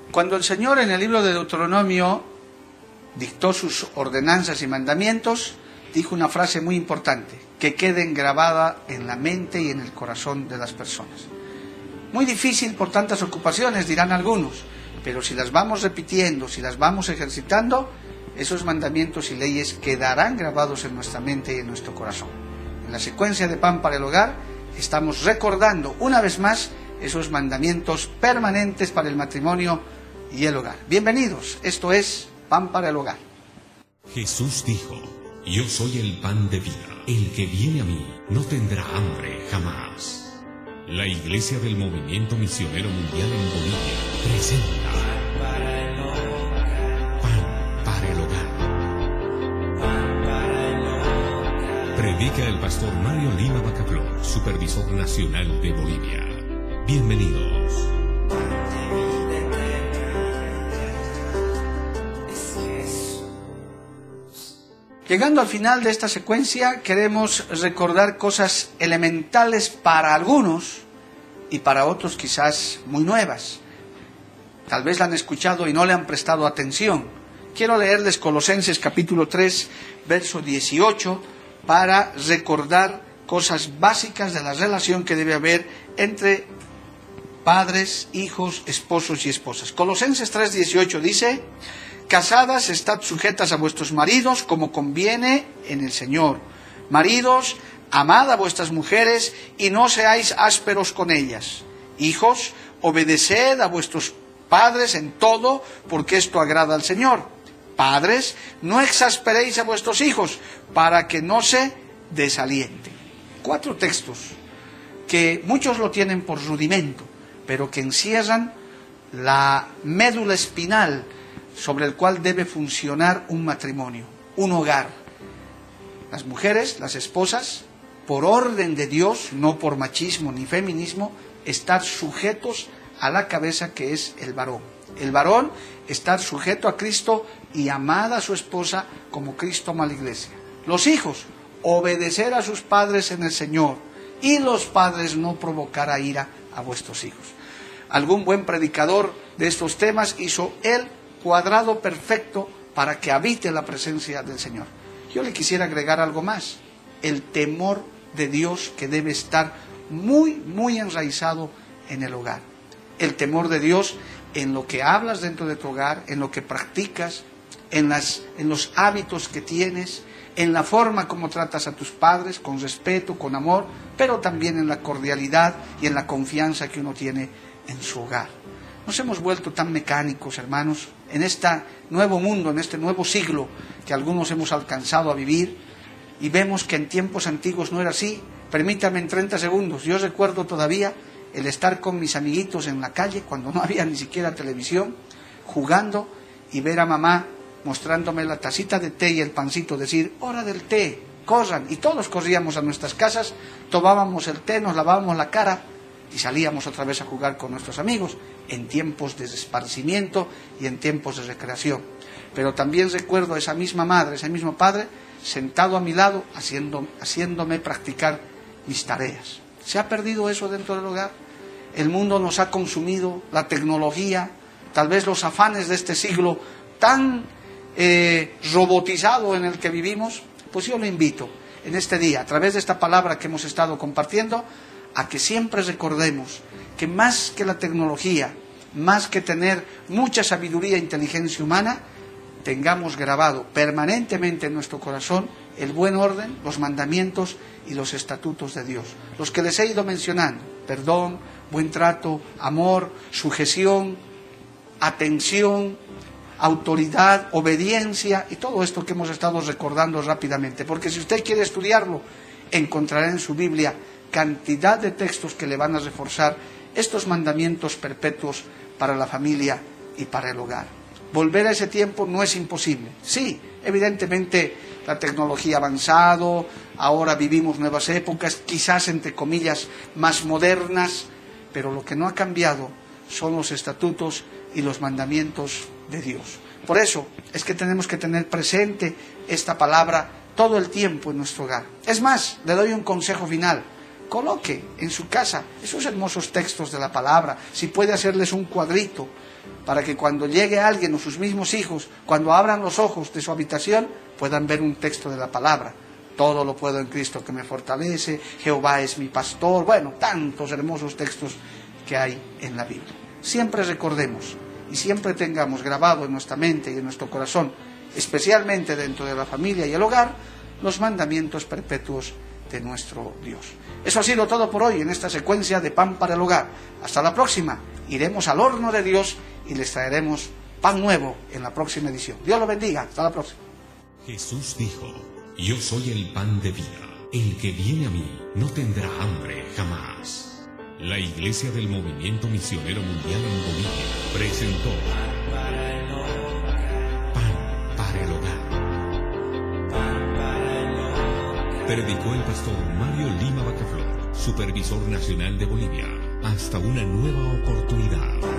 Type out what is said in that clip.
Cuando el Señor en el libro de Deuteronomio dictó sus ordenanzas y mandamientos, dijo una frase muy importante, que queden grabada en la mente y en el corazón de las personas. Muy difícil por tantas ocupaciones, dirán algunos, pero si las vamos repitiendo, si las vamos ejercitando, esos mandamientos y leyes quedarán grabados en nuestra mente y en nuestro corazón. En la secuencia de Pan para el Hogar, estamos recordando una vez más esos mandamientos permanentes para el matrimonio y el hogar. Bienvenidos, esto es Pan para el Hogar. Jesús dijo: yo soy el pan de vida. El que viene a mí no tendrá hambre jamás. La Iglesia del Movimiento Misionero Mundial en Bolivia presenta Pan para el Hogar. Predica el pastor Mario Lima Bacaflor, supervisor nacional de Bolivia. Bienvenidos. Llegando al final de esta secuencia, queremos recordar cosas elementales para algunos y para otros quizás muy nuevas. Tal vez la han escuchado y no le han prestado atención. Quiero leerles Colosenses capítulo 3, verso 18, para recordar cosas básicas de la relación que debe haber entre padres, hijos, esposos y esposas. Colosenses 3, 18 dice: casadas, estad sujetas a vuestros maridos como conviene en el Señor. Maridos, amad a vuestras mujeres y no seáis ásperos con ellas. Hijos, obedeced a vuestros padres en todo, porque esto agrada al Señor. Padres, no exasperéis a vuestros hijos, para que no se desalienten. 4 textos que muchos lo tienen por rudimento, pero que encierran la médula espinal sobre el cual debe funcionar un matrimonio, un hogar. Las mujeres, las esposas, por orden de Dios, no por machismo ni feminismo, estar sujetos a la cabeza que es el varón. El varón estar sujeto a Cristo y amar a su esposa como Cristo ama a la iglesia. Los hijos, obedecer a sus padres en el Señor, y los padres no provocar a ira a vuestros hijos. Algún buen predicador de estos temas hizo el cuadrado perfecto para que habite la presencia del Señor. Yo le quisiera agregar algo más: el temor de Dios, que debe estar muy enraizado en el hogar. El temor de Dios en lo que hablas dentro de tu hogar, en lo que practicas, en los hábitos que tienes, en la forma como tratas a tus padres, con respeto, con amor, pero también en la cordialidad y en la confianza que uno tiene en su hogar. Nos hemos vuelto tan mecánicos, hermanos, en este nuevo mundo, en este nuevo siglo que algunos hemos alcanzado a vivir, y vemos que en tiempos antiguos no era así. Permítame en 30 segundos, yo recuerdo todavía el estar con mis amiguitos en la calle, cuando no había ni siquiera televisión, jugando, y ver a mamá mostrándome la tacita de té y el pancito, decir: hora del té, corran, y todos corríamos a nuestras casas, tomábamos el té, nos lavábamos la cara y salíamos otra vez a jugar con nuestros amigos, en tiempos de esparcimiento y en tiempos de recreación. Pero también recuerdo a esa misma madre, ese mismo padre, sentado a mi lado, haciéndome practicar mis tareas. ¿Se ha perdido eso dentro del hogar? El mundo nos ha consumido, la tecnología, tal vez los afanes de este siglo tan robotizado en el que vivimos. Pues yo le invito en este día, a través de esta palabra que hemos estado compartiendo, a que siempre recordemos que más que la tecnología, más que tener mucha sabiduría e inteligencia humana, tengamos grabado permanentemente en nuestro corazón el buen orden, los mandamientos y los estatutos de Dios. Los que les he ido mencionando: perdón, buen trato, amor, sujeción, atención, autoridad, obediencia, y todo esto que hemos estado recordando rápidamente. Porque si usted quiere estudiarlo, encontrará en su Biblia cantidad de textos que le van a reforzar estos mandamientos perpetuos para la familia y para el hogar. Volver a ese tiempo no es imposible. Sí, evidentemente la tecnología ha avanzado, ahora vivimos nuevas épocas, quizás entre comillas más modernas, pero lo que no ha cambiado son los estatutos y los mandamientos de Dios. Por eso es que tenemos que tener presente esta palabra todo el tiempo en nuestro hogar. Es más, le doy un consejo final: coloque en su casa esos hermosos textos de la palabra. Si puede hacerles un cuadrito para que cuando llegue alguien o sus mismos hijos, cuando abran los ojos de su habitación, puedan ver un texto de la palabra. Todo lo puedo en Cristo que me fortalece, Jehová es mi pastor. Bueno, tantos hermosos textos que hay en la Biblia. Siempre recordemos y siempre tengamos grabado en nuestra mente y en nuestro corazón, especialmente dentro de la familia y el hogar, los mandamientos perpetuos de nuestro Dios. Eso ha sido todo por hoy en esta secuencia de Pan para el Hogar. Hasta la próxima. Iremos al horno de Dios y les traeremos pan nuevo en la próxima edición. Dios lo bendiga. Hasta la próxima. Jesús dijo: yo soy el pan de vida. El que viene a mí no tendrá hambre jamás. La Iglesia del Movimiento Misionero Mundial en Bolivia presentó Pan para el Hogar. Predicó el pastor Mario Lima Bacaflor, supervisor nacional de Bolivia. Hasta una nueva oportunidad.